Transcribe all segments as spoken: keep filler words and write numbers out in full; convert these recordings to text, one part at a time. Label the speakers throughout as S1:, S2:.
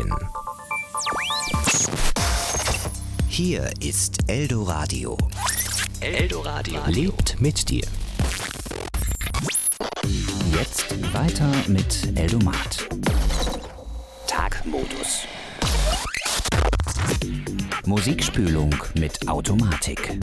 S1: Stimmen. Hier ist Eldoradio. Eldoradio lebt mit dir. Jetzt weiter mit Eldomat. Tagmodus. Musikspülung mit Automatik.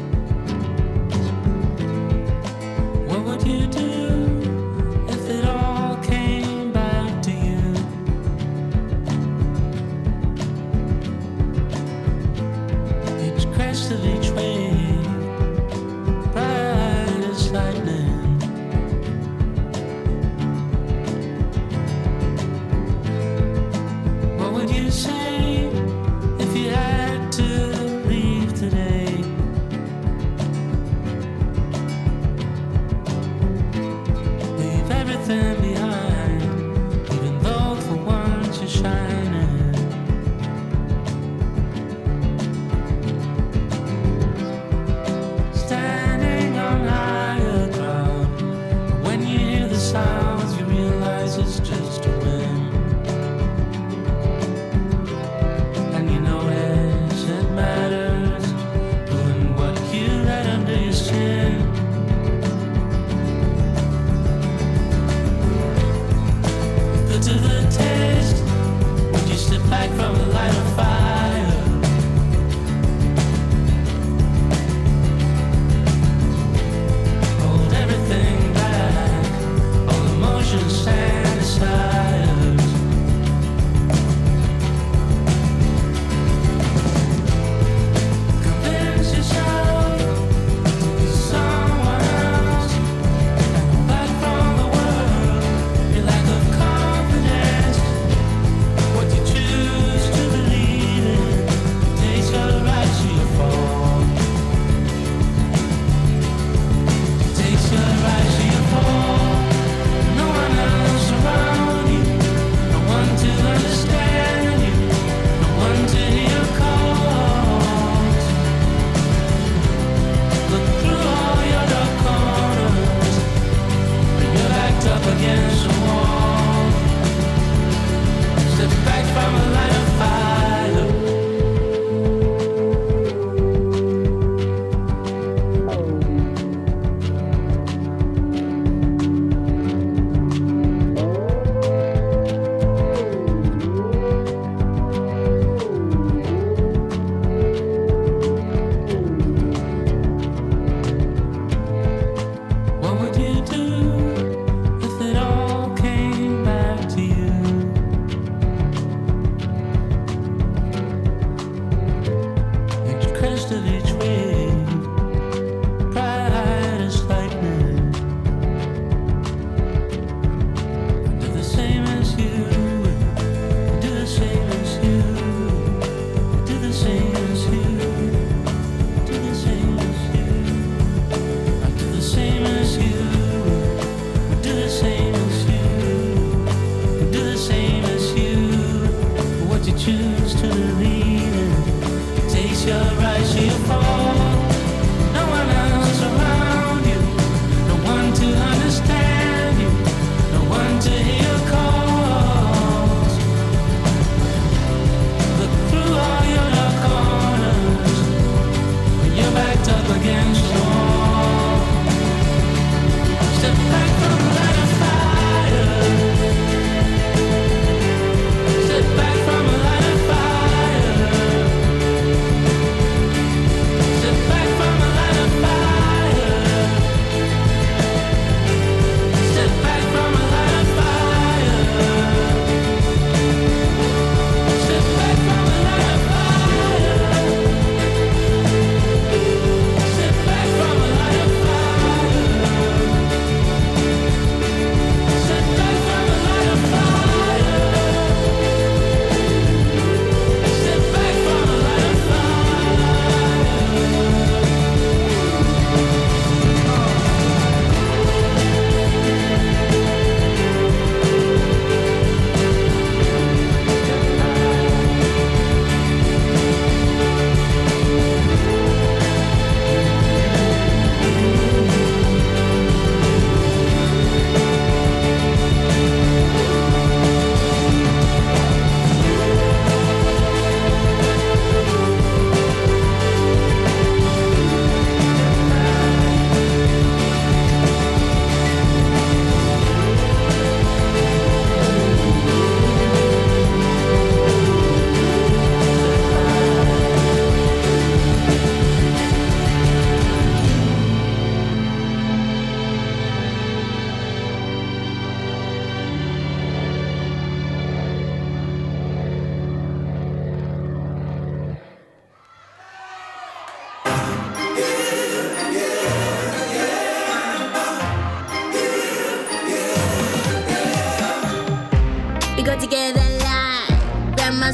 S2: What would you do if it all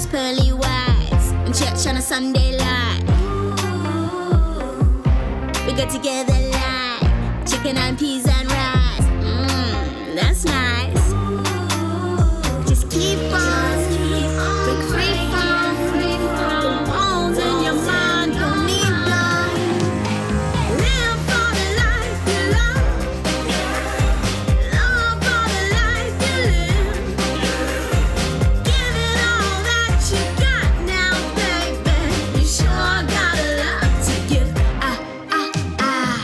S2: pearly whites, in church on a Sunday light. We got together like chicken and peas and rice. Mmm, that's nice. Just keep on, break free from the walls in your mind. Don't need love. Live for the life you love. Love for the life you live. Give it all that you got now, baby. You sure got a lot to give. Ah, ah, ah.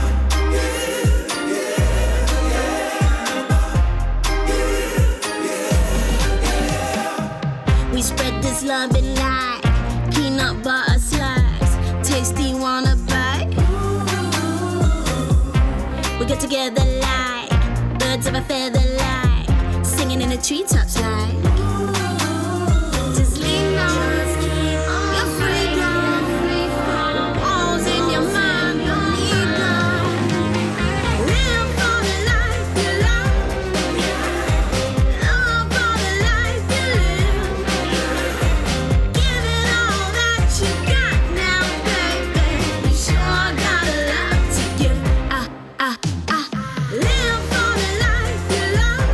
S2: We spread this love and light. Peanut butter slice. Tasty, wanna bite? We get together like birds of a feather, like singing in the treetops like. Just lean on, you're free, girl. Walls in your mind, don't need love. Live for the life you love. Love for the life you live. Give it all that you got now, baby. You sure got a lot to give. Ah, ah, ah. Live for the life you love.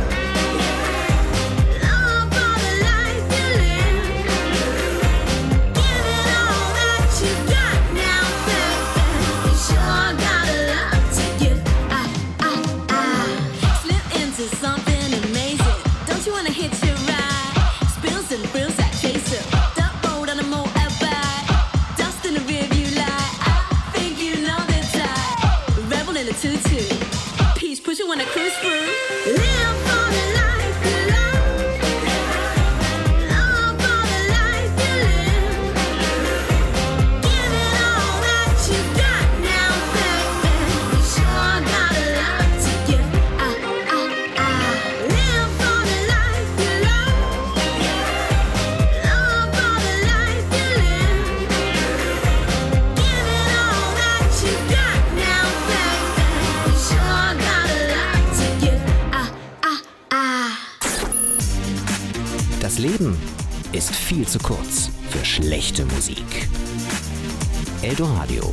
S2: Love for the life you live. Give it all that you got now, baby. You sure got a lot to give. Ah, ah, ah. Slip into something amazing. Don't you wanna hitch a ride? Spills and frills that chaser. Dirt road on a motorbike. Dust in the rearview light. I think you know the type. Rebel in a tutu. Peace pushing when I cruise through. Live for the life you love. Love for the life you live. Give it all that you got now, baby. You sure got a lot to give. Ah, ah, ah. Live for the life you love. Love for the life you live. Give it all that you got now, baby. You sure got a lot to give. Ah, ah, ah.
S1: Das Leben ist viel zu kurz für schlechte Musik. Eldoradio.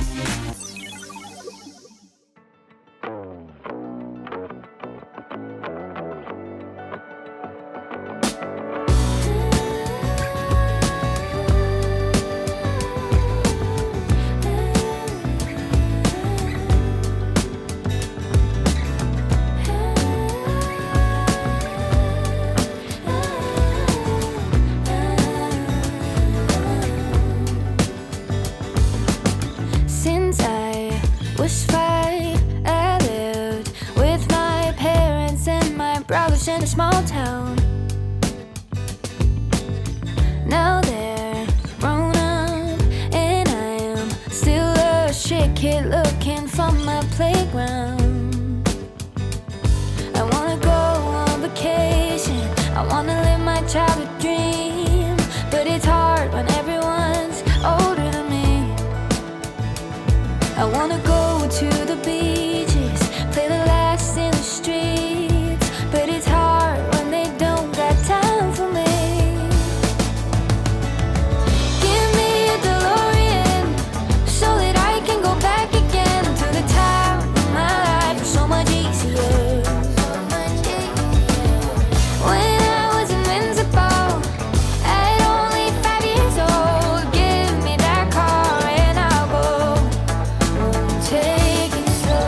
S3: Since I was five, I lived with my parents and my brothers in a small town. Now they're grown up, and I am still a shit kid looking for my playground. I wanna go on vacation, I wanna live my childhood dream, but it's hard when everyone's older than me. I wanna go to the beaches, play the last in the streets, but it's hard when they don't got time for me. Give me a DeLorean so that I can go back again to the time of my life was so much easier. When I was invincible, at only five years old, give me that car and I'll go. Take it slow.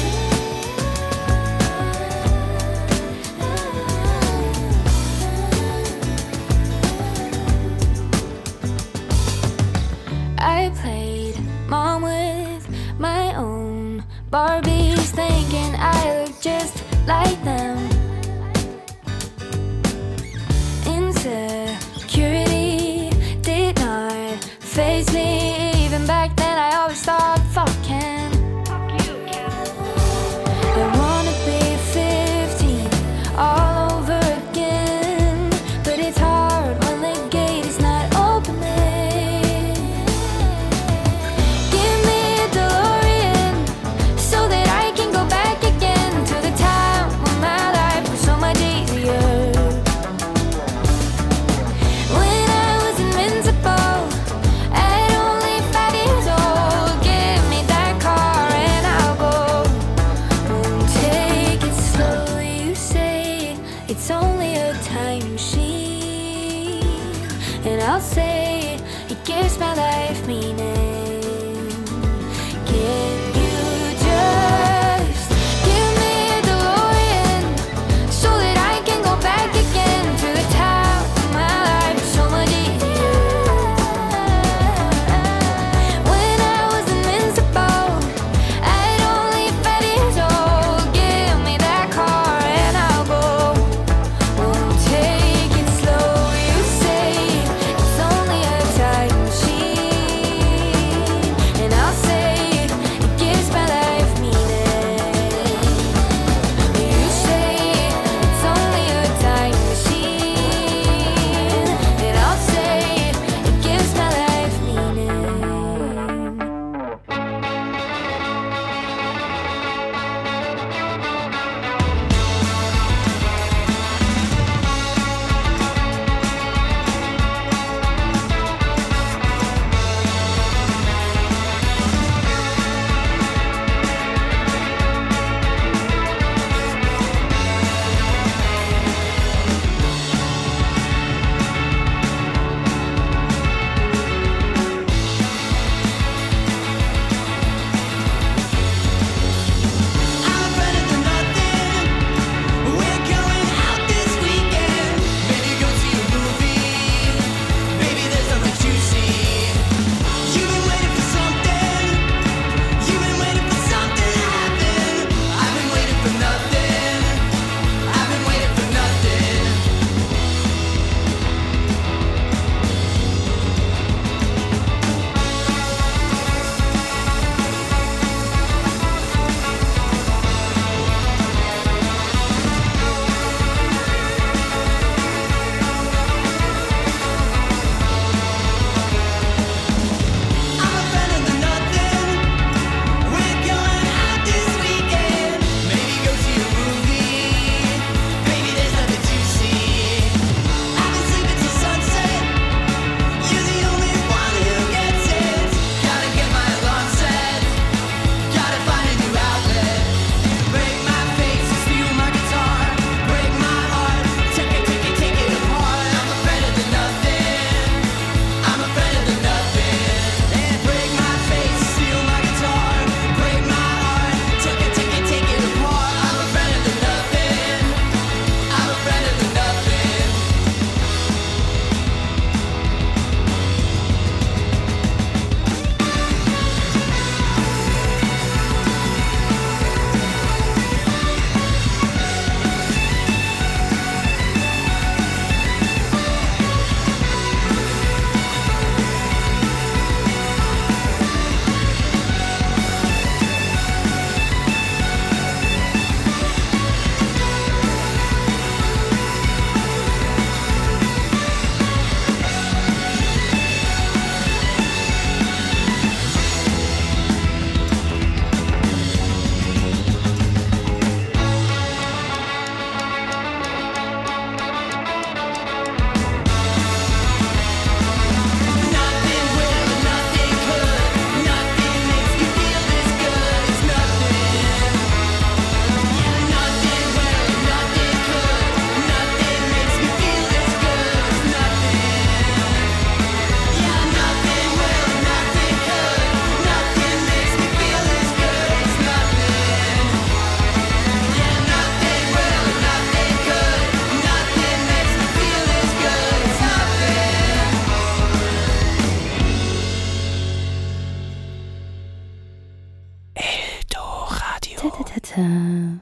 S3: I played mom with my own Barbies, thinking I look just like them. Insecurity did not faze me. Even back then I always thought, fuck Ken. I wanna be fifteen all over again, but it's hard when the gate is not opening. Give me a DeLorean so that I can go back again to the time when my life was so much easier. time.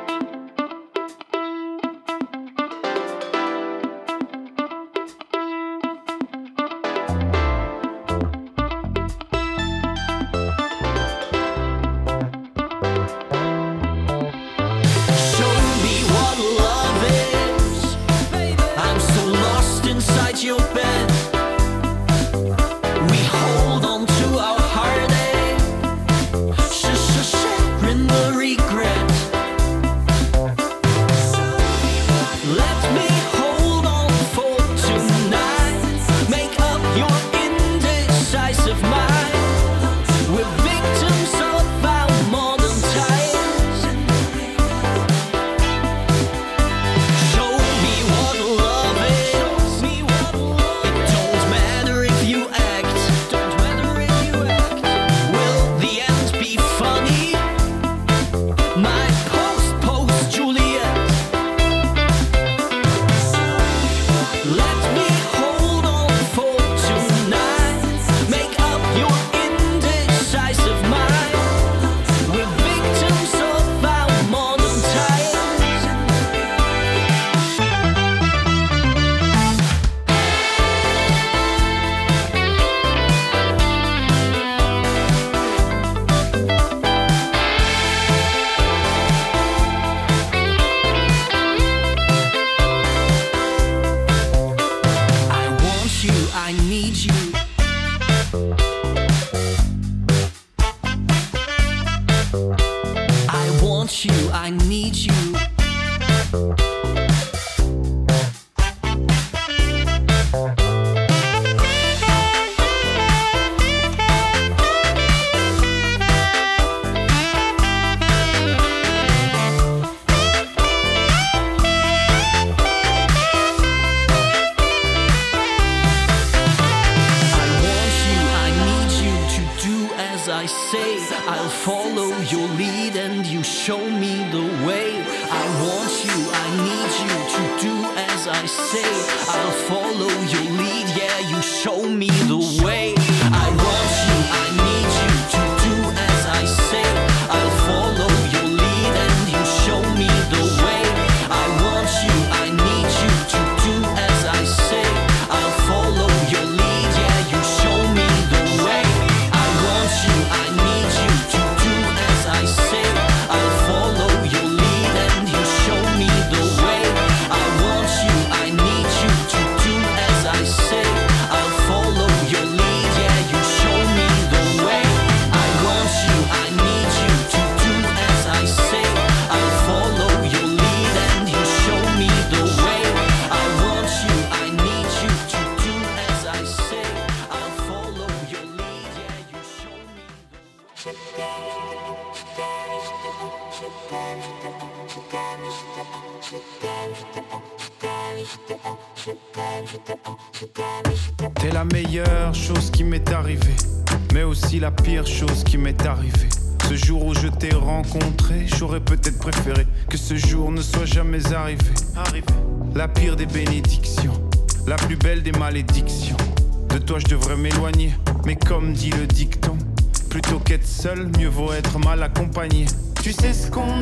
S4: T'es la meilleure chose qui m'est arrivée, mais aussi la pire chose qui m'est arrivée. Ce jour où je t'ai rencontré, j'aurais peut-être préféré que ce jour ne soit jamais arrivé. Arrivé. La pire des bénédictions, la plus belle des malédictions. De toi je devrais m'éloigner, mais comme dit le dicton, plutôt qu'être seul, mieux vaut être mal accompagné. Tu sais ce qu'on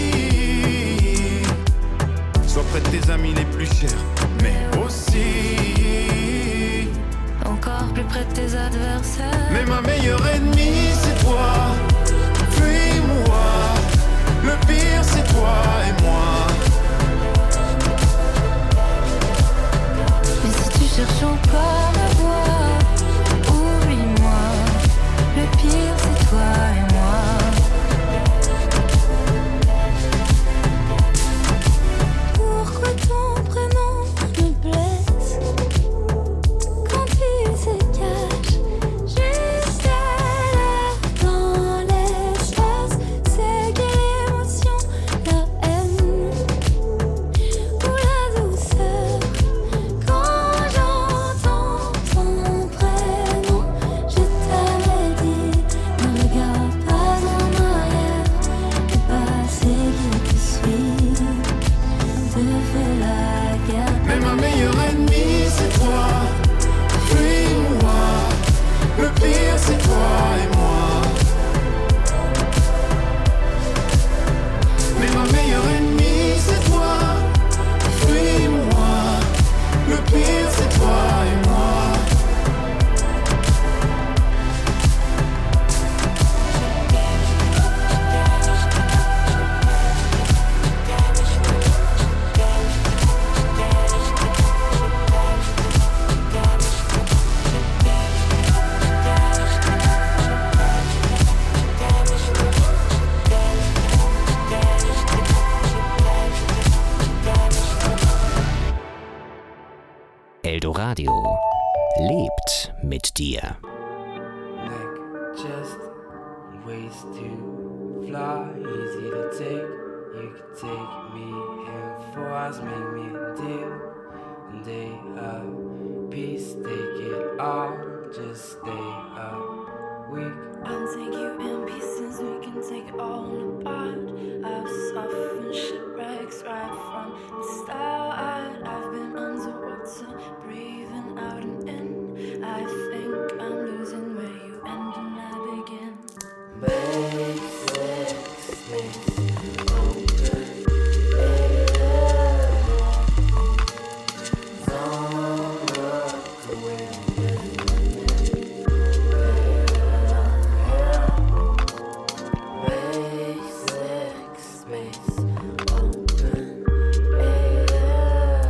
S4: dit, sois près de tes amis les plus chers, mais aussi
S3: encore plus près de tes adversaires.
S4: Mais ma meilleure ennemie c'est toi, fuis-moi. Le pire c'est toi et moi.
S3: Mais si tu cherches encore ma voix, oublie-moi. Le pire c'est toi et moi. Pourquoi ton prénom me blesse quand il se cache juste là dans
S1: Radio lebt mit dir.
S5: Like just ways to fly, easy to take. You could take me in four hours, make me a deal. And day of peace, take it all, just stay a week.
S6: I'll take you in pieces, we can take it all apart. I've suffered shipwrecks right from the start. I've been underwater, breathing out and in. I think I'm losing where you end and I begin.
S5: Basic space, open air. Don't look away. Basic space, open air.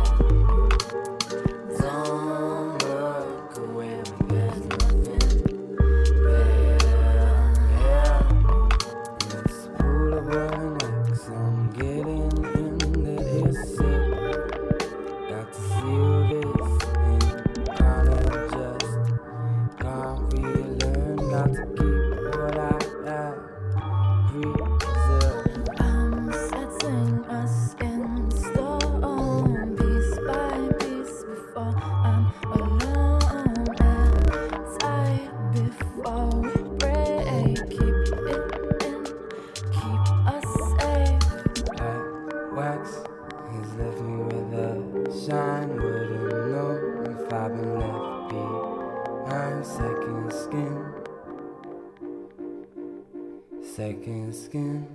S5: Don't look away when there's nothing there. Let's pull up our necks. I'm getting in that headset. Got to seal this and kinda just can't really learn. Got to keep what I got reserved.
S6: I'm setting us in stone, piece by piece, before I'm alone. Airtight before we break. Keep it in, keep us safe.
S5: Black wax has left me with a shine. Wouldn't know if I've been left behind. Second skin, second skin.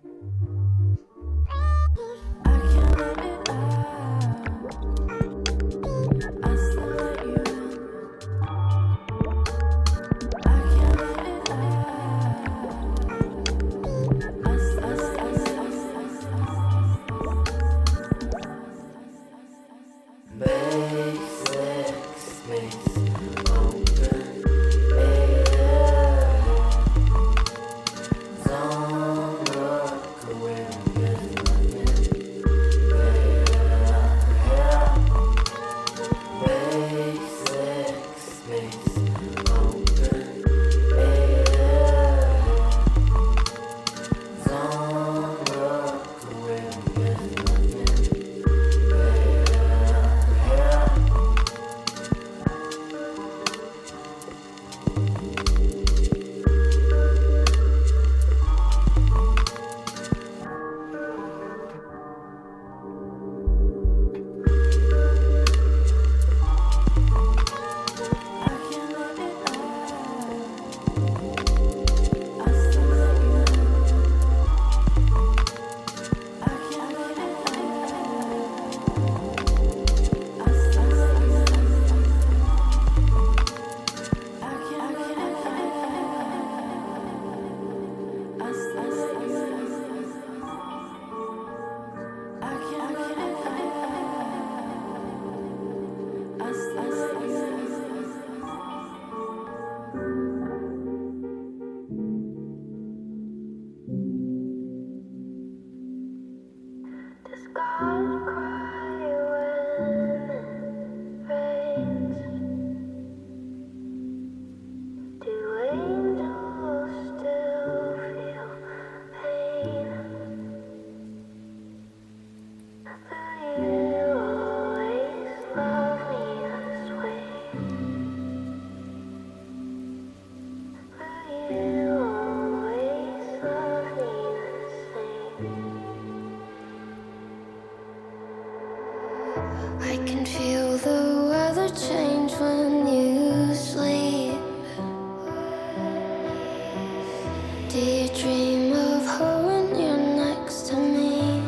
S6: I can't let it out. I still let you in. I can't let it out. I s- I s- I s- I s- I s-
S5: Basic space, open air. Don't look away when there's nothing there. Basic space, open air. Don't look away when there's nothing there.
S6: I can't let it out. I still let you in. I can't let it out. I s- I s- I s- I can't let it out. I s- I s- I s- I can't let it out. I s- I s- I s- Does God cry when it rains? Do angels still feel pain? Will you always love me this way? Will you always love me the same? I can feel the weather change when you sleep. Do you dream of her when you're next to me?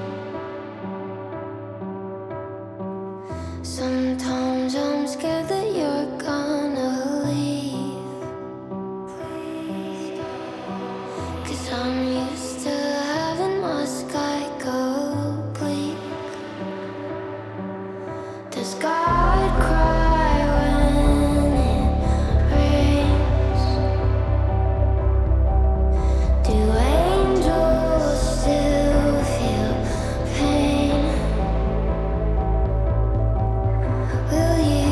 S6: Sometimes I'm scared that you're gonna leave. 'Cause I'm used to having my sky go bleak. Does God cry when it rains? Do angels still feel pain? Will you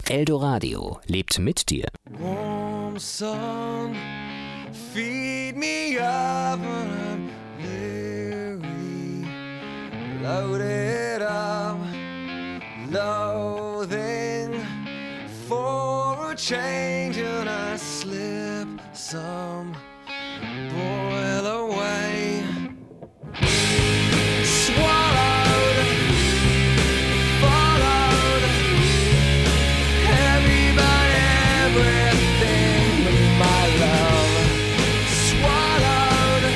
S1: Eldoradio lebt mit dir.
S7: Warm sun, feed me up when I'm weary, load it up, loathing for a change, and I slip some, boil away, swallowed, followed, heavy by everything but my love, swallowed,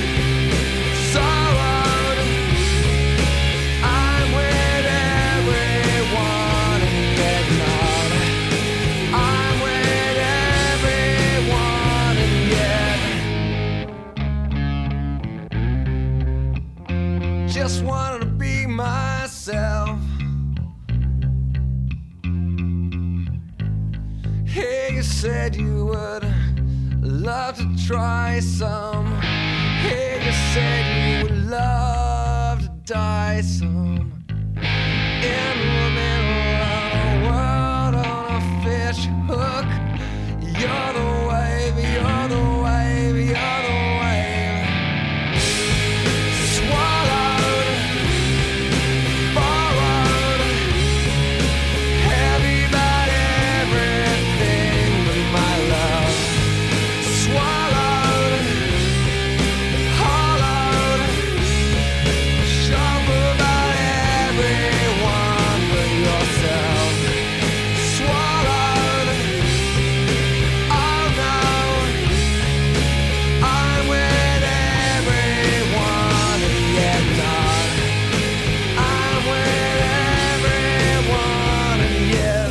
S7: sorrowed, I'm with everyone and yet not, I'm with everyone and yet just wanted to be myself. Hey, you said you would love to try some. Hey, you said you would love to die some. In the middle of the world on a fish hook. You're the wave, you're the wave, you're the wave. Swallowed, borrowed, heavy about everything but my love. Swallowed, hollowed, sharp about everyone but yourself. Swallowed, oh no, I'm with everyone and yet not. I'm with everyone and yet.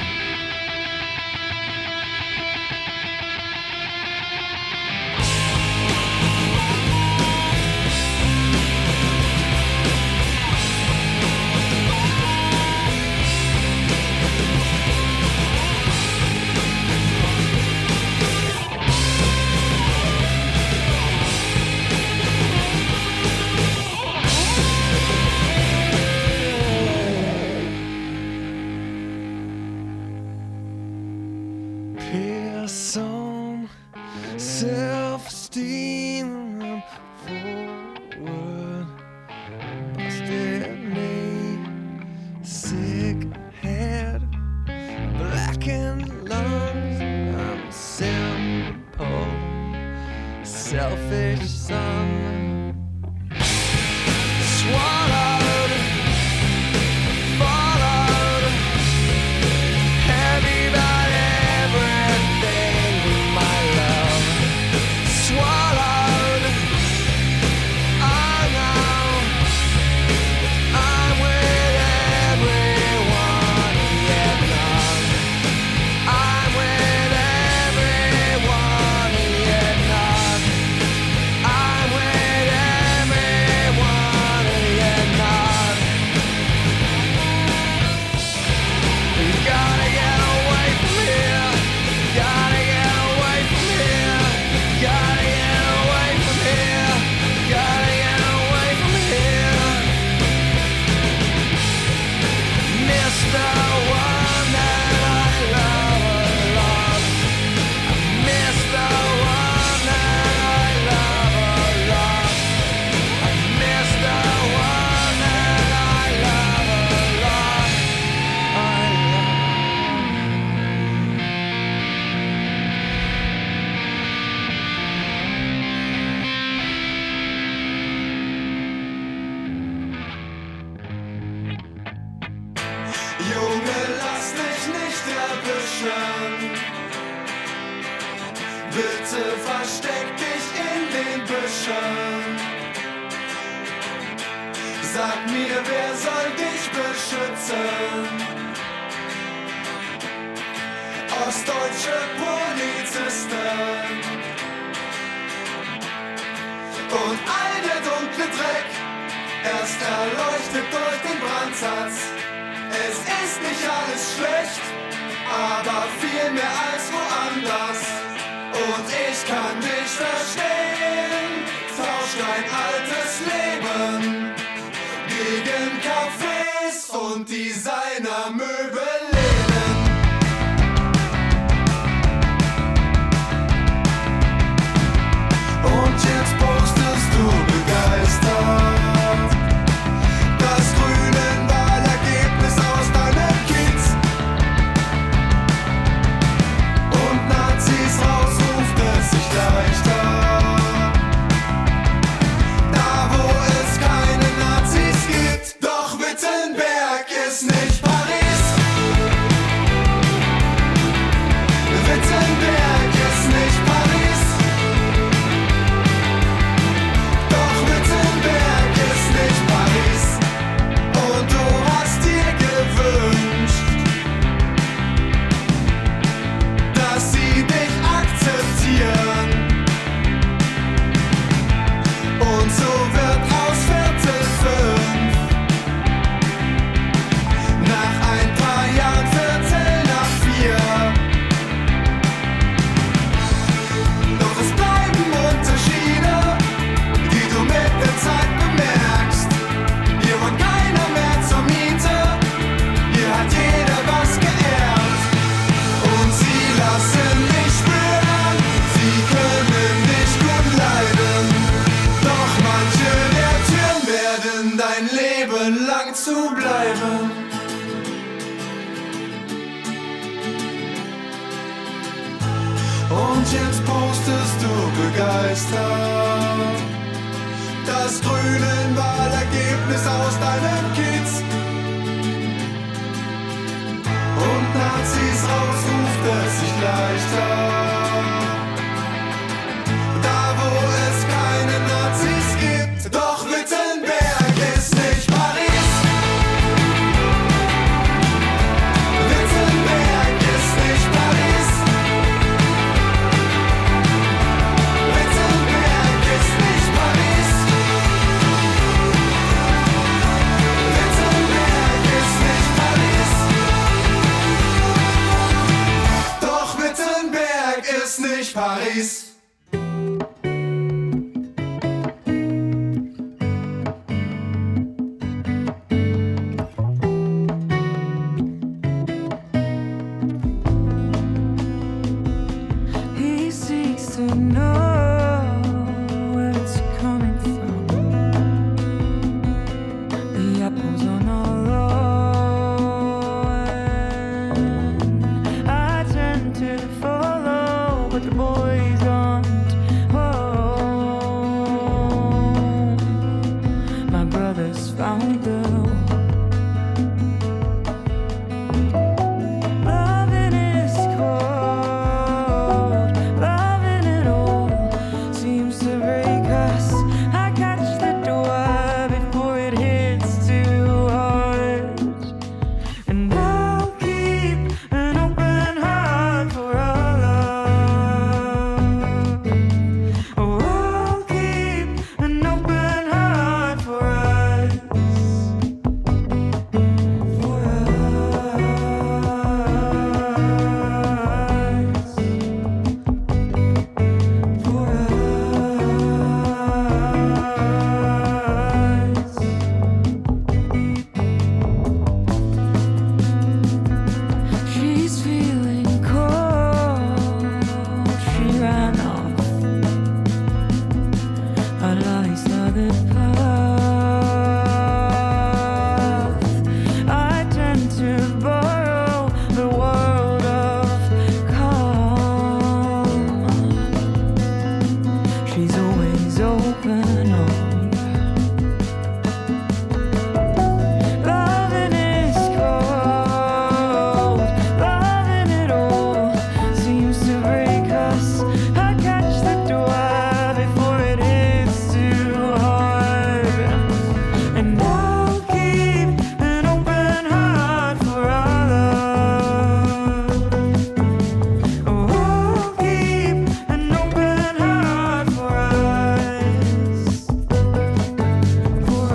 S7: Pierce on self-esteem, I'm forward, busted knee, sick head, blackened lungs, I'm simple, selfish son. Swallowed, followed, heavy about everything but my love. Swallowed, I know I'm with everyone and yet not. I'm with everyone and yet not. I'm with everyone and yet not. You gotta get away from here. Gotta get away from here. Gotta get away from here. Gotta get away from here. Mister One that I love a lot. Mister One that I love a lot. Mister One that I love a lot. I love Junge, lass dich nicht erwischen. Bitte versteck dich in den Büschen. Sag mir, wer soll dich beschützen? Ostdeutsche Polizisten und all der dunkle Dreck, erst erleuchtet durch den Brandsatz. Es ist nicht alles schlecht, aber viel mehr als woanders. Und ich kann dich verstehen, tausch dein altes Leben gegen Cafés und Designermöbelläden.
S8: zu bleiben. Und jetzt postest du begeistert das grüne Wahlergebnis aus deinem Kiez. Und Nazis raus ruft es sich leichter. Da wo es keine Nazis gibt. Doch Wittenberg ist nicht Paris. Wittenberg ist nicht Paris. Wittenberg ist nicht Paris. Wittenberg ist nicht Paris. Doch Wittenberg ist nicht Paris.
S6: He seeks to know where it's coming from. The apples on our lawn. I tend to follow, but the boys aren't home. My brothers found them. Loving is cold, loving it all seems to break us. I catch the door before it hits too hard, and I'll keep an open heart for our love. Oh, I'll keep an open heart for us, for us, for us. She's feeling cold. She ran off. A lies another path. I tend to borrow the world of calm. She's always open up. Loving is cold, loving it all seems to break us. I catch the door before it hits too hard, and I'll keep an open heart for our love. Oh, I'll keep an open heart for us, for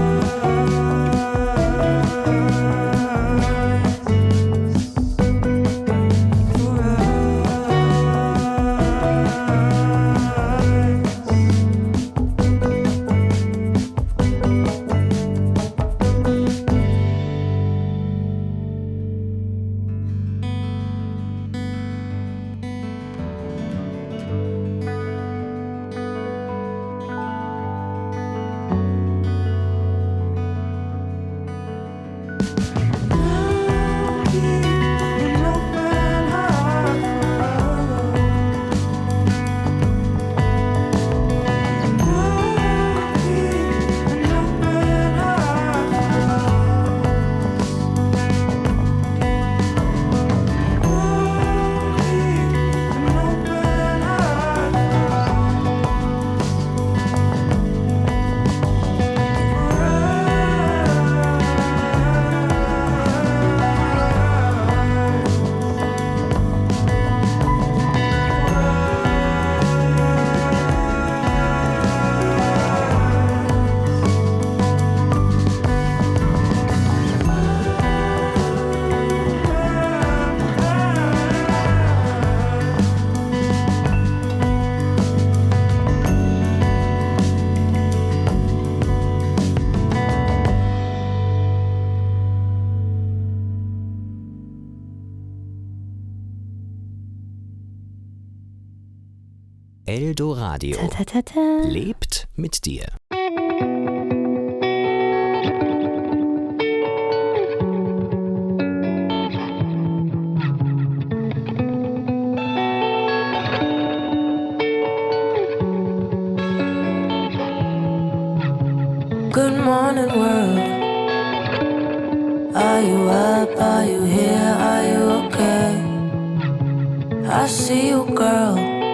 S1: Eldoradio
S3: Ta, ta, ta, ta.
S1: lebt mit dir.
S3: morning world. Are you up? Are you here? Are you okay? I see you, girl.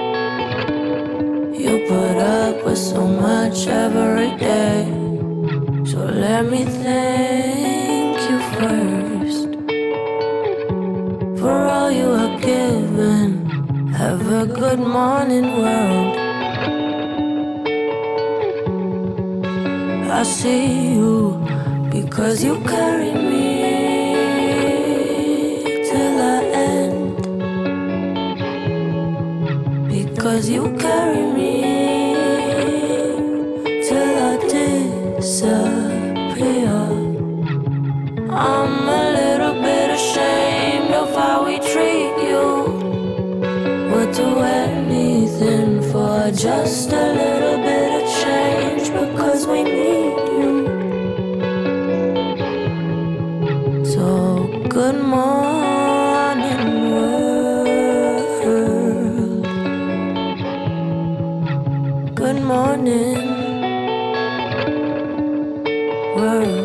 S3: You put up with so much every day. So let me thank you first for all you have given. Have a good morning world. I see you because you carry me till the end. Because you carry me till I disappear. I'm a little bit ashamed of how we treat you. We'll do anything for just a little bit of change because we need you. So good morning world. Good morning world.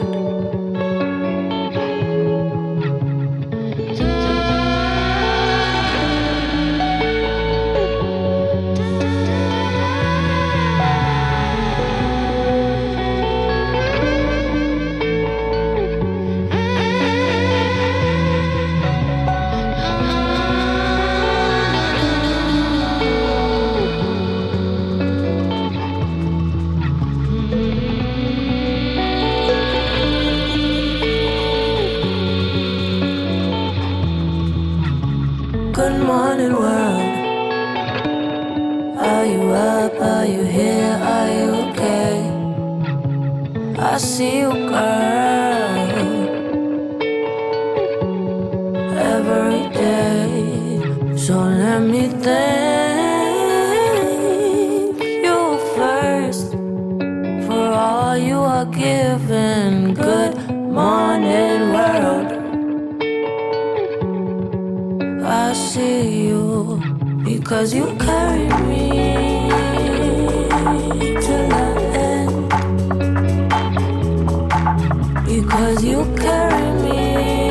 S3: Good morning world. Are you up? Are you here? Are you okay? I see you, girl, every day. So let me thank you first for all you are given. Good morning world. I see you because you carry me till the end. Because you carry me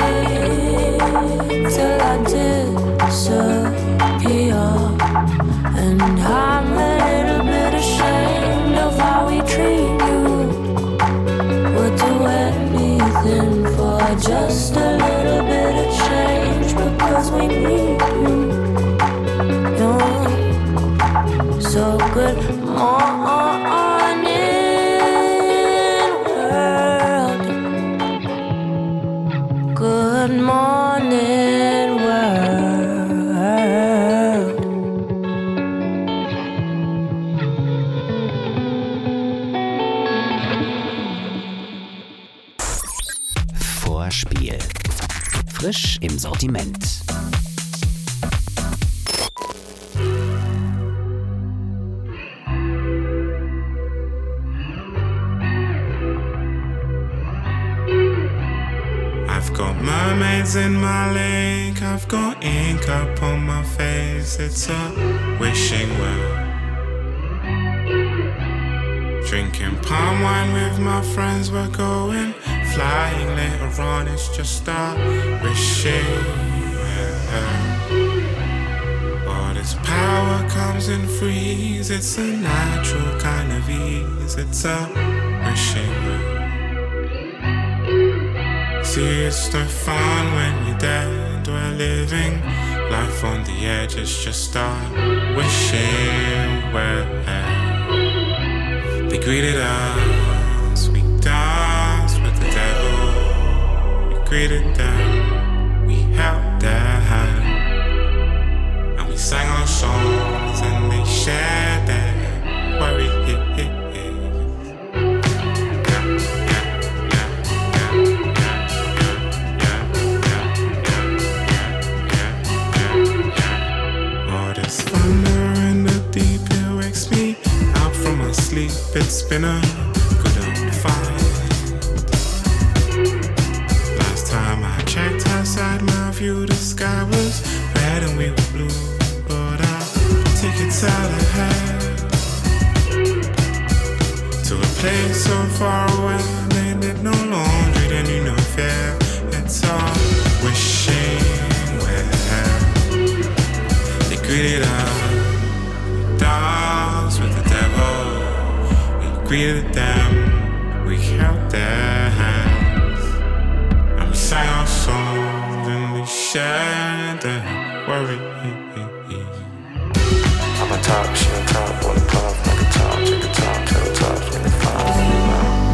S3: till I disappear. And I'm a little bit ashamed of how we treat you. We'll do anything for just a little bit of change because we need you. You're so good morning world. Good morning world.
S1: Vorspiel. Frisch im Sortiment.
S9: I've got mermaids in my lake, I've got ink up on my face, it's a wishing well. Drinking palm wine with my friends, we're going flying later on, it's just a wishing well. All this power comes in freeze, it's a natural kind of ease, it's a wishing well. See, it's no fun when you're dead, we're living life on the edge, it's just a wishing well. They greeted us, we danced with the devil. We greeted them, we held their hand, and we sang our songs and they shared their worries. All this thunder in the deep, it wakes me out from my sleep. It's been a good old fight. Last time I checked outside my view, the sky was red and we were blue. But I'll take it out ahead to a place so far away. Maybe cold and we share the worry. I'm on top, she on top, wanna pop like a top, take a top, tell the tops when they fall.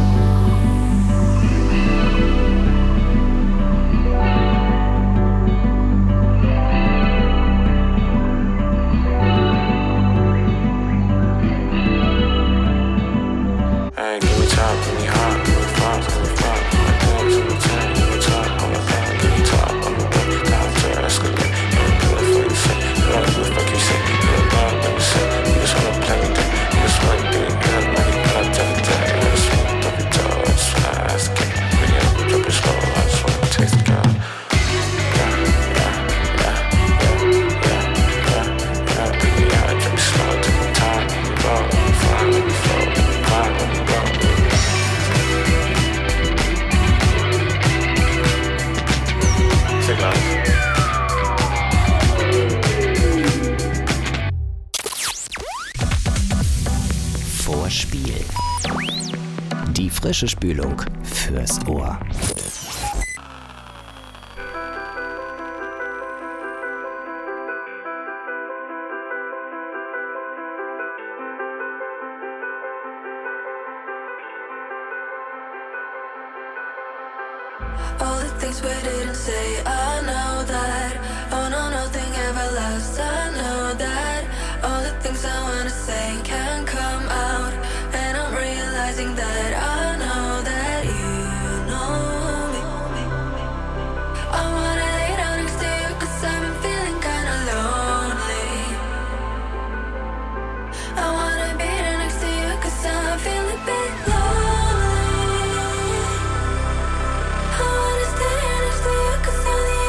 S9: Hey, give me top, give me hot, give me fast, give me fast. My things in the tank, give me top, I'm a fan, give me top, I'm a back, down to escalate. I'm a good for you say, you gotta do what you say. You're a bad when you say, you just wanna play with it. You just wanna do it, you have money, but I tell you that. I just wanna drop your toe, I just wanna ask it. But yeah, drop it slow, I just wanna taste the girl. Yeah, yeah, yeah, yeah, yeah, yeah, yeah, baby, yeah, drop it slow, take my time, let me roll, let me fly, let me flow, let me climb, let me roll. Take life.
S1: Vorspiel. Die frische Spülung fürs Ohr.
S6: All the things we didn't say, I know that. Oh no, nothing ever lasts, I know that. All the things I wanna say can't come out, and I'm realizing that I know that you know me. I wanna lay down next to you, cause I've been feeling kinda lonely. I wanna be there next to you, cause I'm feeling a bit lonely. I wanna stay next to you, cause you're the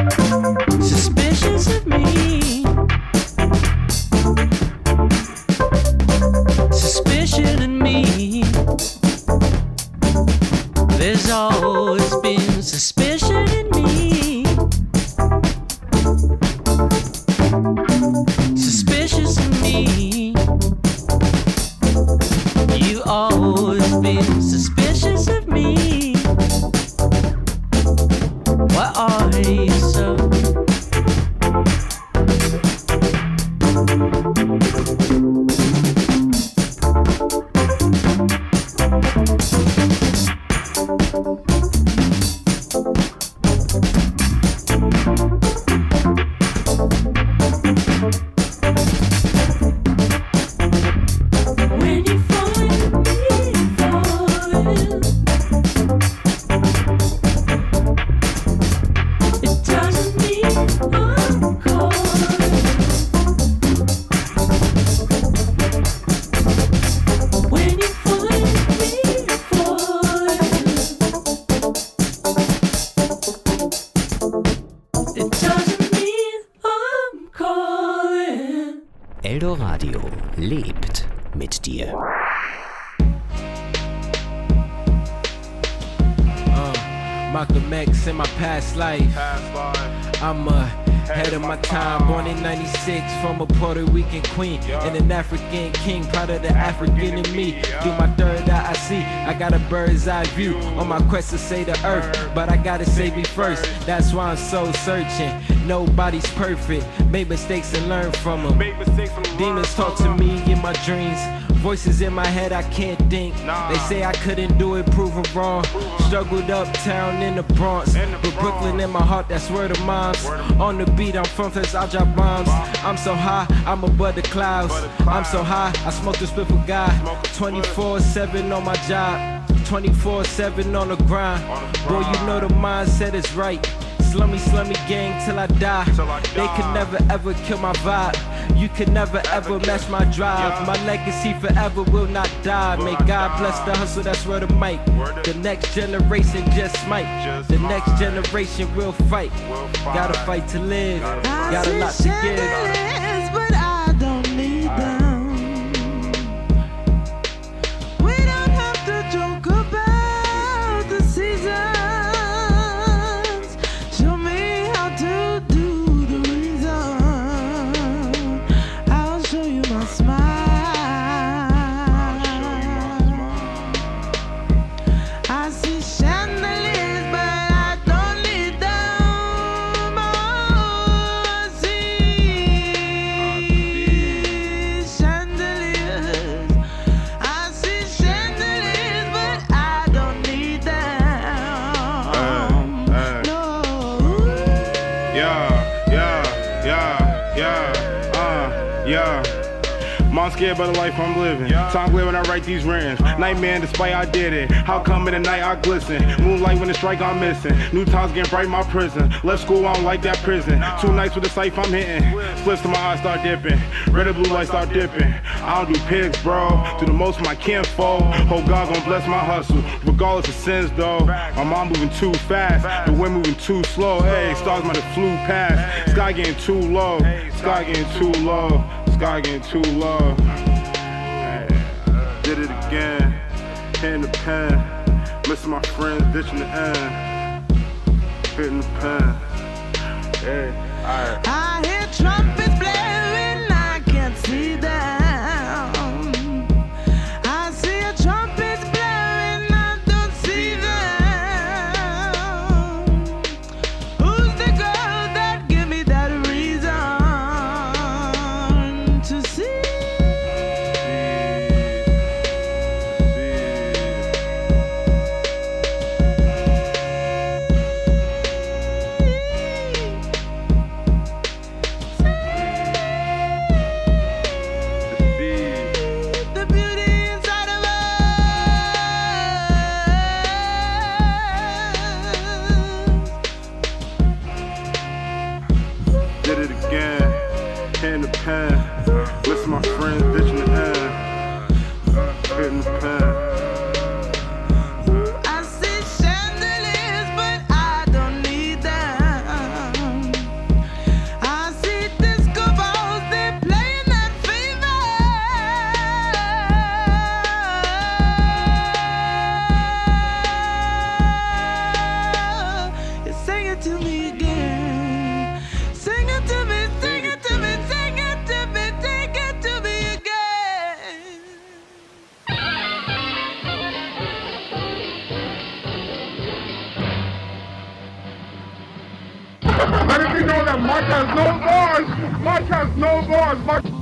S10: suspicious of me. Suspicion in me. There's always been suspicion in me. Suspicious of me. You always been suspicious of me. Why are you so? When you fall in me, fall in. It doesn't mean I'm calling. When you fall in me, fall in. It doesn't mean I'm calling.
S1: Eldoradio lebt mit dir.
S11: Uh, Malcolm X in my past life. I'm ahead of my time. Born in ninety-six from a Puerto Rican queen and an African king. Proud of the African in me. Through my third eye I see. I got a bird's eye view on my quest to save the earth. But I gotta save me first. That's why I'm so searching. Nobody's perfect. Make mistakes and learn from them. Demons talk to me in my dreams. Voices in my head I can't think. They say I couldn't do it, proven wrong. Struggled uptown in the Bronx, but Brooklyn in my heart, that's where the moms. On the beat, I'm from first, I drop bombs. I'm so high, I'm above the clouds. I'm so high, I smoke the split for God. twenty-four seven on my job, twenty-four seven on the grind. Boy, you know the mindset is right. Slummy, slummy gang till I die. They can never ever kill my vibe. You can never ever match my drive. My legacy forever will not die. May God bless the hustle, that's where the mic. The next generation just might. The next generation will fight. Gotta fight to live. Got a lot to give.
S10: But I don't need them. We don't have to joke about the seasons. Show me how to do the reason. I'll show you my smile. I see chandeliers, but I don't need them. Oh, I see chandeliers. I see chandeliers, but I don't need them. No.
S9: Yeah, yeah, yeah, yeah, uh, yeah. Mom scared by the life I'm living. Time glare when I write these rhymes. Nightmare despite I did it. How come in the night I glisten? Moonlight when the strike I'm missing. New times getting bright my prison. Left school I don't like that prison. Two nights with the sight I'm hitting. Splits to my eyes start dipping. Red and blue lights start dipping. I don't do pigs, bro. Do the most of my kinfolk. Hope God gon' bless my hustle. Regardless of sins though. My mom moving too fast. The wind moving too slow. Hey, stars might have flew past. Sky getting too low. Sky getting too low. Sky getting too low. Hey, did it again. Hitting the pen. Missing my friends, ditching the end. Hitting the pen. Hey, alright.
S10: I hear trumpets blaring, I can't see them. I see a trumpets blaring, I don't see them. Who's the girl that give me that reason to see? The beauty inside of us.
S9: Did it again. Hitting the pen. Listen my friends, ditching the end. Hitting the pen.
S10: I see chandeliers, but I don't need them.
S12: has no bars. Mike has no bars. Mike.